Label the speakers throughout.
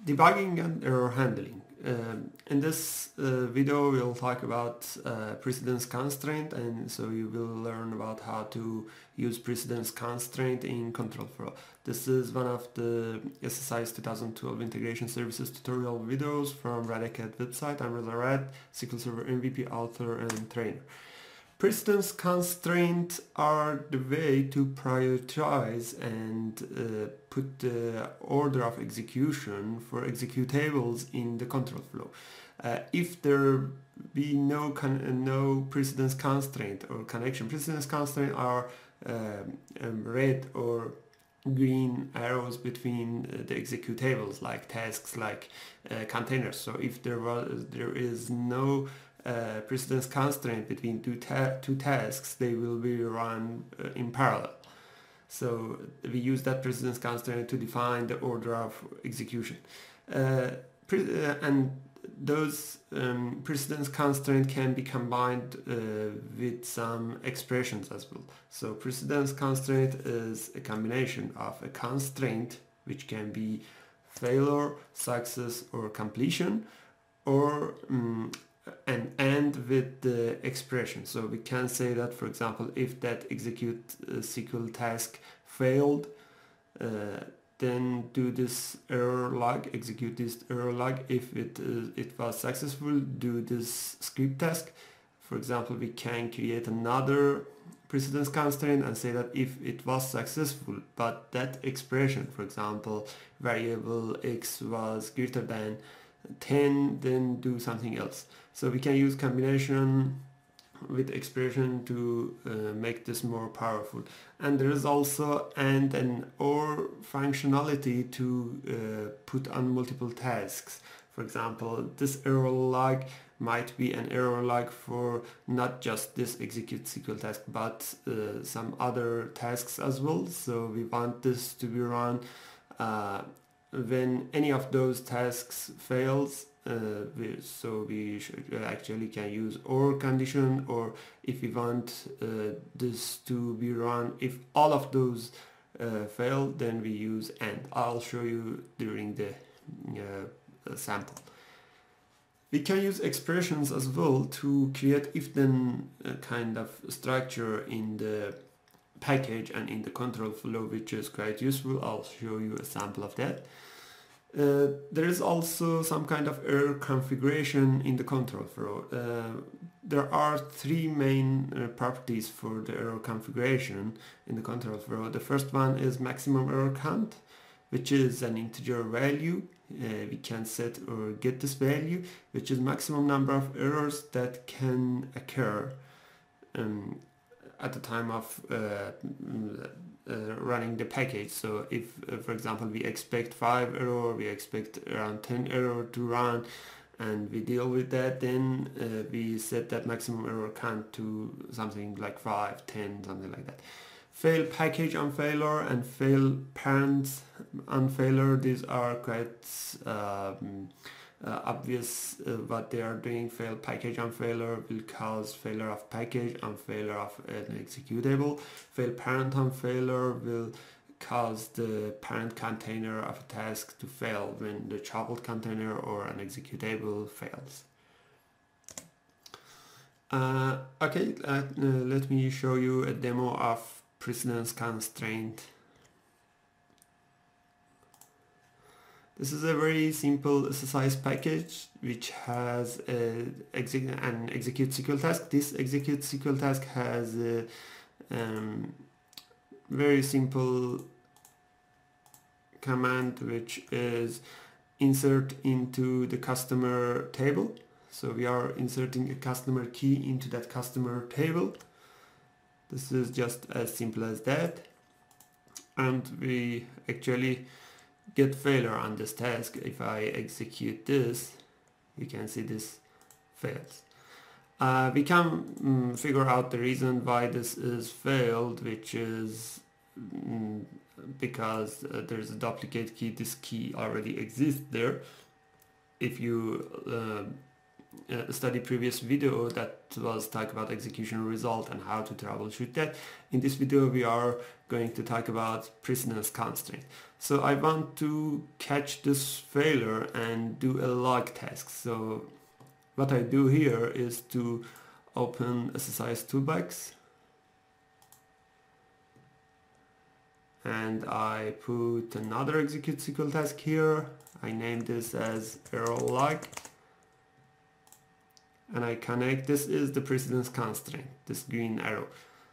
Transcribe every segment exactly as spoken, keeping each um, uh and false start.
Speaker 1: Debugging and error handling. Um, in this uh, video we'll talk about uh, precedence constraint, and so you will learn about how to use precedence constraint in control flow. This is one of the S S I S twenty twelve integration services tutorial videos from Red Hat website. I'm Reza Red, S Q L Server M V P, author and trainer. Precedence constraints are the way to prioritize and uh, put the order of execution for executables in the control flow. Uh, if there be no con no precedence constraint or connection, precedence constraint are um, um, red or green arrows between uh, the executables, like tasks, like uh, containers. So if there was there is no Uh, precedence constraint between two, ta two tasks, they will be run uh, in parallel. So we use that precedence constraint to define the order of execution. Uh, pre uh, and those um, precedence constraint can be combined uh, with some expressions as well. So precedence constraint is a combination of a constraint, which can be failure, success, or completion, or um, and end with the expression. So we can say that, for example, if that execute uh, S Q L task failed, uh, then do this error log, execute this error log. If it uh, it was successful, do this script task. For example, we can create another precedence constraint and say that if it was successful, but that expression, for example, variable x was greater than ten, then do something else. So we can use combination with expression to uh, make this more powerful. And there is also and and or functionality to uh, put on multiple tasks. For example, this error log might be an error log for not just this execute S Q L task, but uh, some other tasks as well. So we want this to be run uh, when any of those tasks fails. Uh, we, so we should, uh, actually can use or condition, or if we want uh, this to be run if all of those uh, fail, then we use and. I'll show you during the uh, sample. We can use expressions as well to create if-then uh, kind of structure in the package and in the control flow, which is quite useful. I'll show you a sample of that. Uh, there is also some kind of error configuration in the control flow. Uh, there are three main uh, properties for the error configuration in the control flow. The first one is maximum error count, which is an integer value. Uh, we can set or get this value, which is maximum number of errors that can occur um, at the time of uh, uh, running the package. So if, uh, for example, we expect five error, we expect around ten error to run, and we deal with that, then uh, we set that maximum error count to something like five, ten, something like that. Fail package on failure and fail parent on failure, these are quite um, Uh, obvious uh, what they are doing. Fail package on failure will cause failure of package on failure of an executable. Fail parent on failure will cause the parent container of a task to fail when the child container or an executable fails. Uh, okay, uh, uh, let me show you a demo of precedence constraint. This is a very simple S S I S package which has a exec an execute S Q L task. This execute S Q L task has a um, very simple command, which is insert into the customer table. So we are inserting a customer key into that customer table. This is just as simple as that. And we actually get failure on this task. If I execute this, you can see this fails. Uh, we can mm, figure out the reason why this is failed, which is mm, because uh, there's a duplicate key. This key already exists there. If you uh, uh, study previous video that was talk about execution result and how to troubleshoot that. In this video we are going to talk about precedence constraint. So I want to catch this failure and do a log task. So what I do here is to open S S I S toolbox and I put another execute S Q L task here. I name this as error log and I connect. This is the precedence constraint, this green arrow.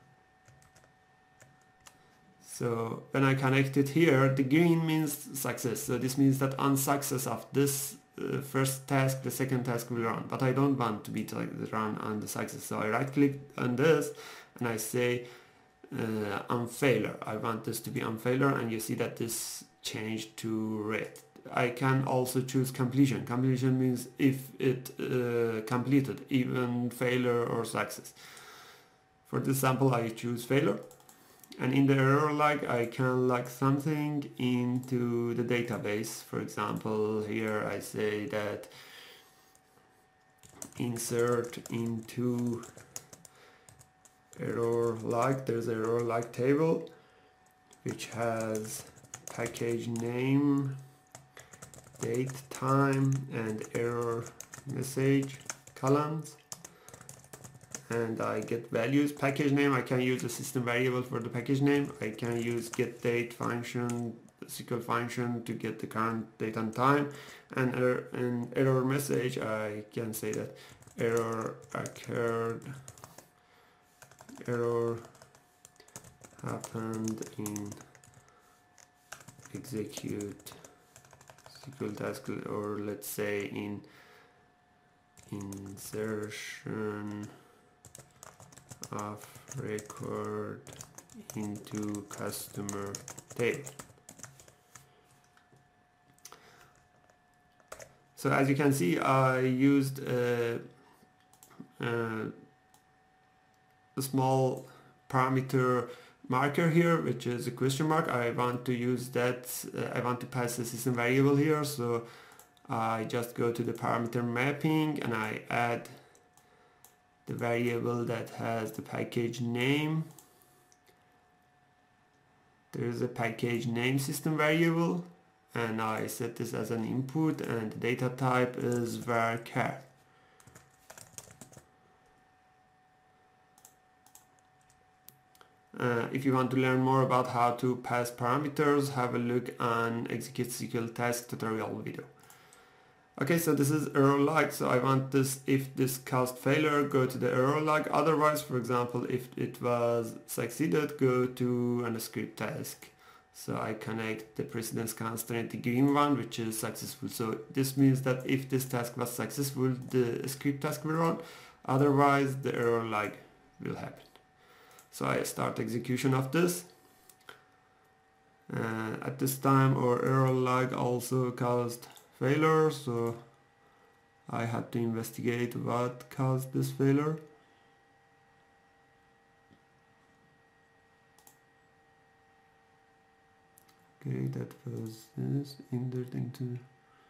Speaker 1: So when I connect it here, the green means success. So this means that on success of this uh, first task, the second task will run. But I don't want to be to like run on the success. So I right click on this and I say uh, on failure. I want this to be on failure, and you see that this changed to red. I can also choose completion. Completion means if it uh, completed, even failure or success. For this sample I choose failure. And in the error log I can log something into the database. For example, here I say that insert into error log. There's an error log table which has package name, date, time, and error message columns. And I get values. Package name, I can use a system variable for the package name. I can use get date function, S Q L function to get the current date and time. And error, and error message, I can say that error occurred, error happened in execute S Q L task, or let's say in insertion of record into customer table. So as you can see, I used a, a, a small parameter marker here, which is a question mark. I want to use that, uh, I want to pass a system variable here, so I just go to the parameter mapping and I add the variable that has the package name. There is a package name system variable, and I set this as an input, and the data type is varchar. Uh, if you want to learn more about how to pass parameters, have a look on execute S Q L task tutorial video. Okay, so this is error log. So I want this, if this caused failure, go to the error log. Otherwise, for example, if it was succeeded, go to an script task. So I connect the precedence constraint, the green one, which is successful. So this means that if this task was successful, the script task will run. Otherwise, the error log will happen. So I start execution of this. Uh, at this time, our error log also caused failure, so I had to investigate what caused this failure. Okay, that was this, entered into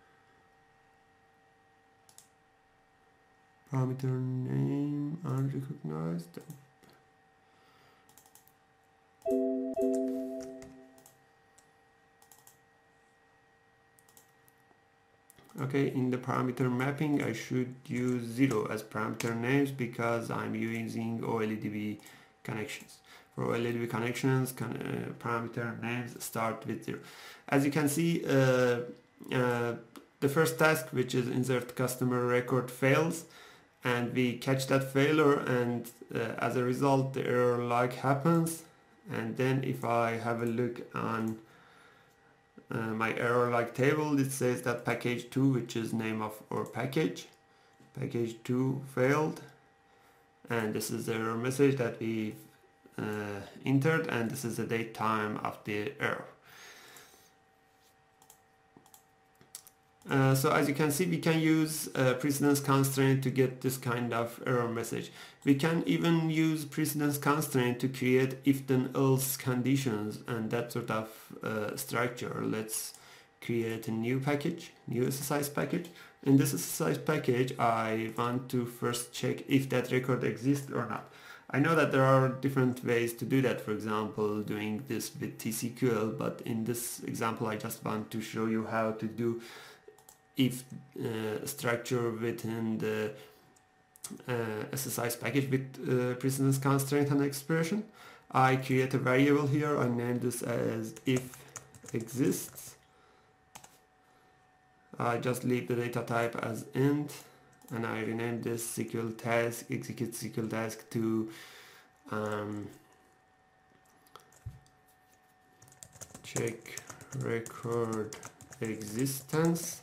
Speaker 1: parameter name unrecognized. Okay, in the parameter mapping I should use zero as parameter names because I'm using O L E D B connections. For O L E D B connections, can, uh, parameter names start with zero. As you can see, uh, uh, the first task, which is insert customer record, fails, and we catch that failure, and uh, as a result the error log happens. And then if I have a look on Uh, my error log table, it says that package two, which is name of our package, package two failed, and this is the error message that we uh, entered, and this is the date time of the error. Uh, so as you can see, we can use uh, precedence constraint to get this kind of error message. We can even use precedence constraint to create if then else conditions and that sort of uh, structure. Let's create a new package, new S S I S package. In this S S I S package, I want to first check if that record exists or not. I know that there are different ways to do that, for example, doing this with T C Q L, but in this example I just want to show you how to do if uh, structure within the uh, S S I S package with uh, precedence constraint and expression. I create a variable here, I name this as if exists. I just leave the data type as int, and I rename this S Q L task, execute S Q L task to um, check record existence.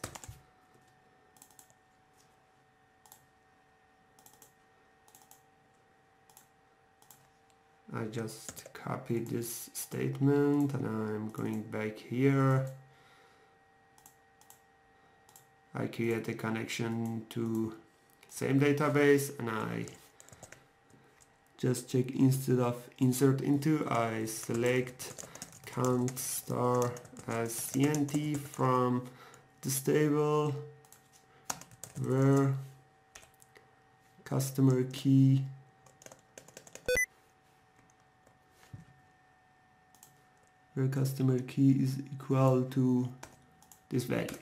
Speaker 1: I just copy this statement and I'm going back here. I create a connection to same database and I just check, instead of insert into, I select count star as C N T from this table where customer key where customer key is equal to this value.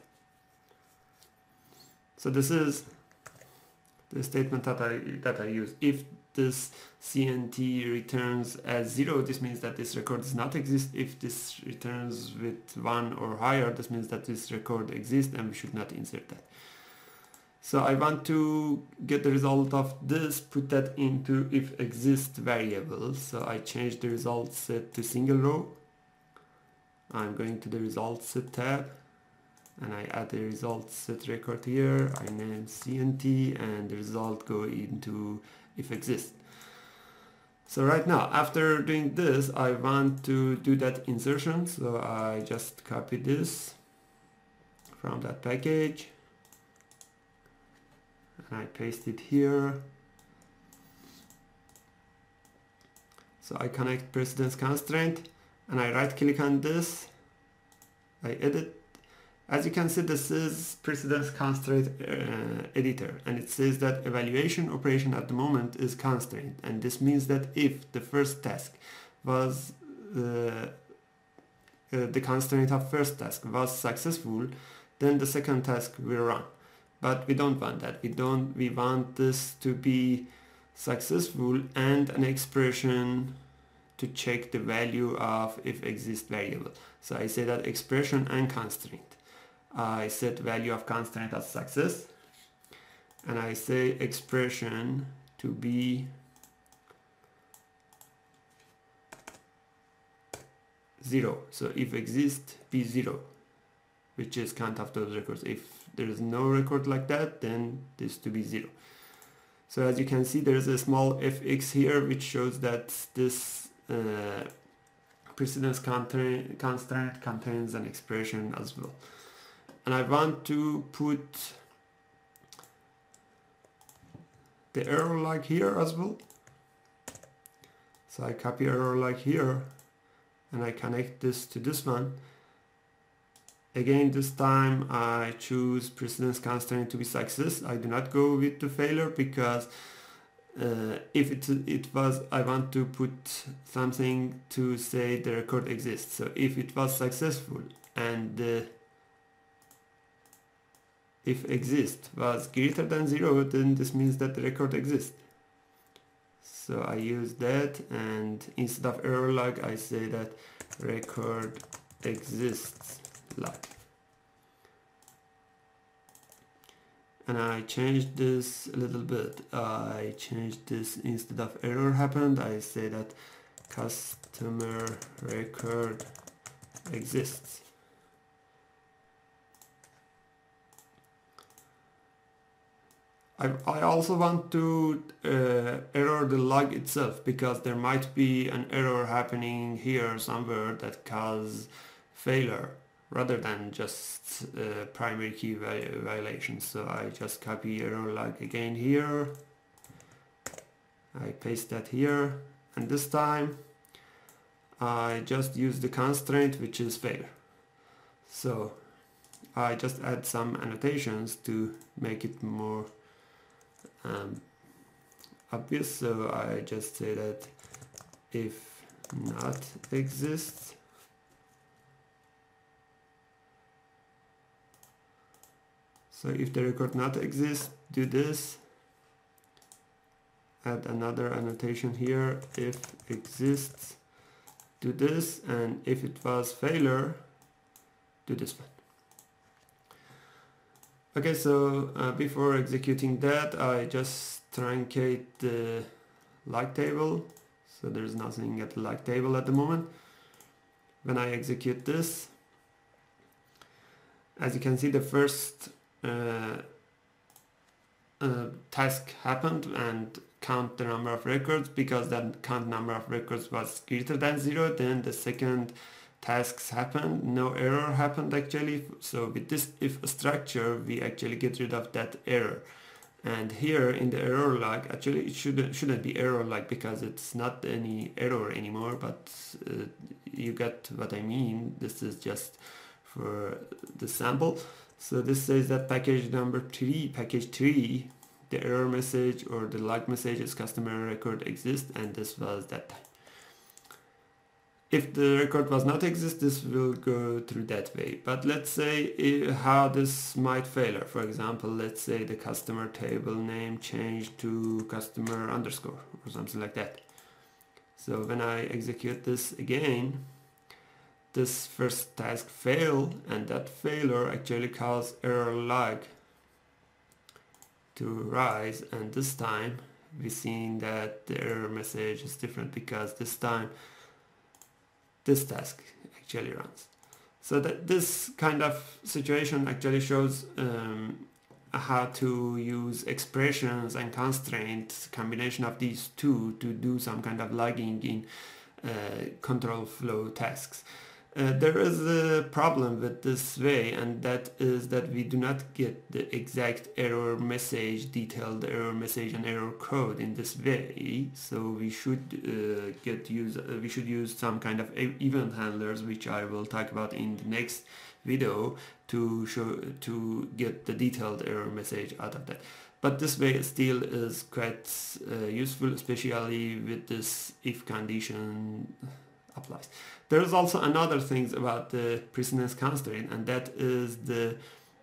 Speaker 1: So this is the statement that I that I use. If this C N T returns as zero, this means that this record does not exist. If this returns with one or higher, this means that this record exists and we should not insert that. So I want to get the result of this, put that into if exist variable. So I change the result set to single row. I'm going to the results set tab and I add the results set record here. I name C N T and the result go into if exist. So right now, after doing this, I want to do that insertion. So I just copy this from that package and I paste it here. So I connect precedence constraint and I right click on this. I edit. As you can see, this is precedence constraint uh, editor, and it says that evaluation operation at the moment is constraint, and this means that if the first task was uh, uh, the constraint of first task was successful, then the second task will run. But we don't want that. We don't. We want this to be successful and an expression to check the value of if exist variable. So I say that expression and constraint. I set value of constraint as success and I say expression to be zero. So if exist, be zero, which is count of those records. If there is no record like that, then this to be zero. So as you can see, there is a small fx here which shows that this uh, precedence constraint contains an expression as well. And I want to put the error log here as well. So I copy error log here and I connect this to this one. Again, this time I choose precedence constraint to be success. I do not go with the failure because uh, if it, it was, I want to put something to say the record exists. So if it was successful and the if exist was greater than zero, then this means that the record exists. So I use that, and instead of error log, I say that record exists log. And I changed this a little bit. I changed this, instead of error happened, I say that customer record exists. I also want to uh, error the log itself, because there might be an error happening here somewhere that cause failure rather than just uh, primary key violation. So I just copy error log again here. I paste that here, and this time I just use the constraint which is failure. So I just add some annotations to make it more um, obvious. So I just say that if not exists, so if the record not exists, do this. Add another annotation here, if exists, do this, and if it was failure, do this one. Okay, so uh, before executing that, I just truncate the like table, so there's nothing at the like table at the moment. When I execute this, as you can see, the first uh, uh, task happened and count the number of records. Because that count number of records was greater than zero, then the second tasks happened, no error happened actually. So with this if structure, we actually get rid of that error. And here in the error log, actually it shouldn't shouldn't be error log because it's not any error anymore, but uh, you get what I mean. This is just for the sample. So this says that package number three, package three, the error message or the log message is customer record exists, and this was that time. If the record was not exist, this will go through that way. But let's say uh, how this might fail. For example, let's say the customer table name changed to customer underscore or something like that. So when I execute this again, this first task failed, and that failure actually caused error log to rise, and this time we've seen that the error message is different because this time this task actually runs. So that this kind of situation actually shows um, how to use expressions and constraints, combination of these two, to do some kind of logging in uh, control flow tasks. Uh, there is a problem with this way, and that is that we do not get the exact error message, detailed error message and error code in this way. So we should uh, get use uh, we should use some kind of event handlers, which I will talk about in the next video, to show to get the detailed error message out of that. But this way still is quite uh, useful, especially with this if condition applies. There is also another thing about the precedence constraint, and that is the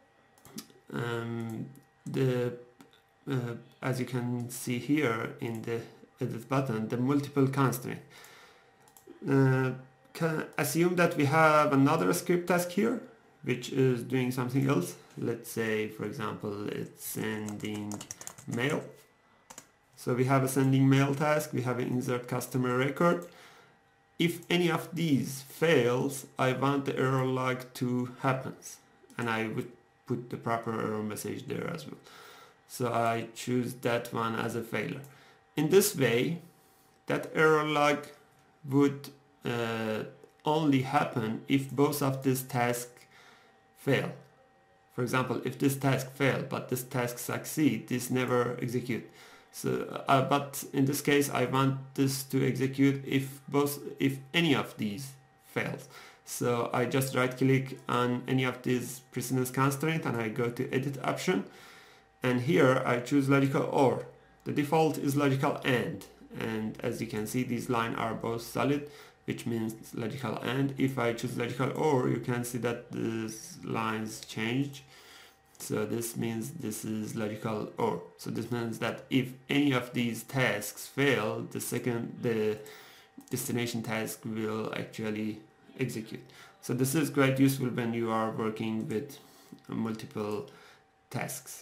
Speaker 1: um, the uh, as you can see here in the edit button, the multiple constraint. Uh, can assume that we have another script task here which is doing something else. Let's say, for example, it's sending mail. So we have a sending mail task, we have an insert customer record. If any of these fails, I want the error log to happen, and I would put the proper error message there as well. So I choose that one as a failure. In this way, that error log would uh, only happen if both of these tasks fail. For example, if this task fails but this task succeeds, this never executes. So, uh, but in this case, I want this to execute if both, if any of these fails. So I just right click on any of these precedence constraint and I go to edit option, and here I choose logical or. The default is logical and, and as you can see, these lines are both solid, which means logical and. If I choose logical or, you can see that these lines changed. So this means this is logical or. So this means that if any of these tasks fail, the second, the destination task will actually execute. So this is quite useful when you are working with multiple tasks.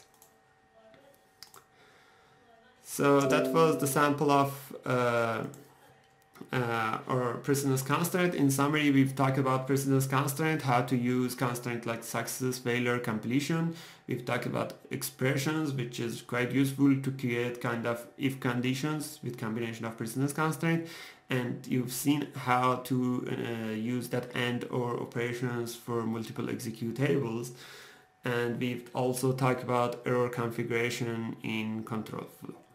Speaker 1: So that was the sample of uh, Uh, or precedence constraint. In summary, we've talked about precedence constraint, how to use constraint like success, failure, completion. We've talked about expressions, which is quite useful to create kind of if conditions with combination of precedence constraint. And you've seen how to uh, use that and or operations for multiple executables. And we've also talked about error configuration in control flow.